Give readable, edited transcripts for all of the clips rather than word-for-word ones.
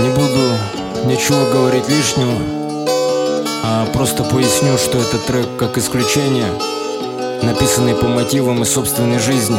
Не буду ничего говорить лишнего, а просто поясню, что этот трек как исключение, написанный по мотивам из собственной жизни.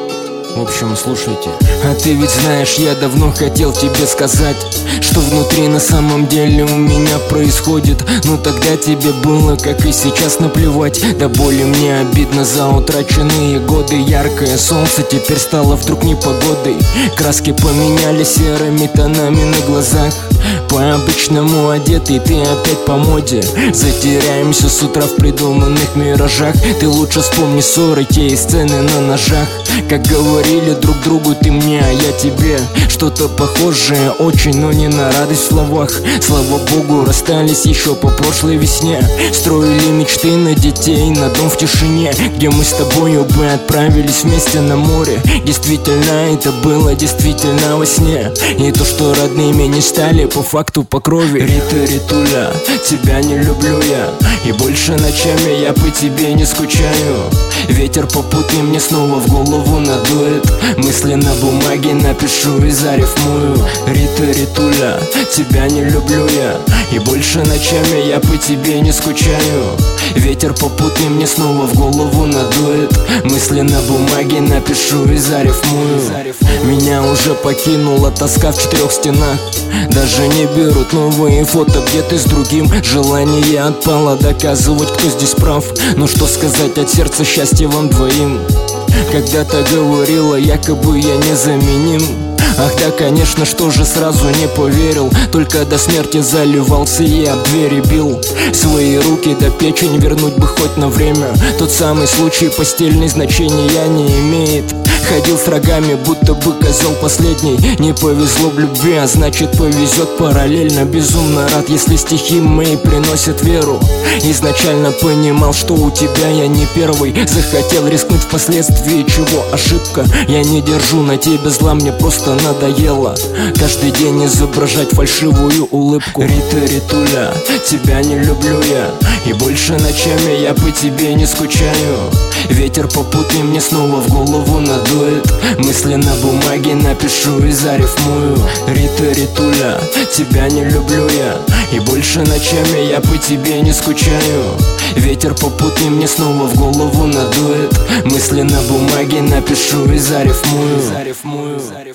В общем, слушайте. А ты ведь знаешь, я давно хотел тебе сказать, что внутри на самом деле у меня происходит. Но тогда тебе было, как и сейчас, наплевать. До боли мне обидно за утраченные годы. Яркое солнце теперь стало вдруг непогодой. Краски поменялись серыми тонами на глазах. По-обычному одетый, ты опять по моде. Затеряемся с утра в придуманных миражах. Ты лучше вспомни ссоры, те сцены на ножах. Как говорили друг другу, ты мне, а я тебе. Что-то похожее очень, но не на радость в словах. Слава богу, расстались еще по прошлой весне. Строили мечты на детей, на дом в тишине, где мы с тобою бы отправились вместе на море. Действительно, это было действительно во сне. И то, что родными не стали, по факту по крови. Рита, Ритуля, тебя не люблю я, и больше ночами я по тебе не скучаю. Ветер попутный мне снова в голову надует. Мысли на бумаге напишу и зарифмую. Рита, Ритуля, тебя не люблю я, и больше ночами я по тебе не скучаю. Ветер попутный мне снова в голову надует. Мысли на бумаге напишу и зарифмую. Меня уже покинула тоска в четырех стенах. Даже не берут новые фото, где ты с другим. Желание отпало доказывать, кто здесь прав. Но что сказать от сердца, счастья вам двоим. Когда-то говорила, якобы я незаменим. Ах да, конечно, что же сразу не поверил. Только до смерти заливался и об двери бил. Свои руки до печень вернуть бы хоть на время. Тот самый случай постельный значения не имеет. Ходил с рогами, будто бы козел последний. Не повезло в любви, а значит повезет параллельно. Безумно рад, если стихи мои приносят веру. Изначально понимал, что у тебя я не первый. Захотел рискнуть впоследствии, чего ошибка. Я не держу на тебе зла, мне просто надоело каждый день изображать фальшивую улыбку. Рита, Ритуля, тебя не люблю я, и больше ночами я по тебе не скучаю. Ветер попутный мне снова в голову надует. Мысли на бумаге напишу и зарифмую. Рита, Ритуля, тебя не люблю я, и больше ночами я по тебе не скучаю. Ветер попутный мне снова в голову надует. Мысли на бумаге напишу и зарифмую.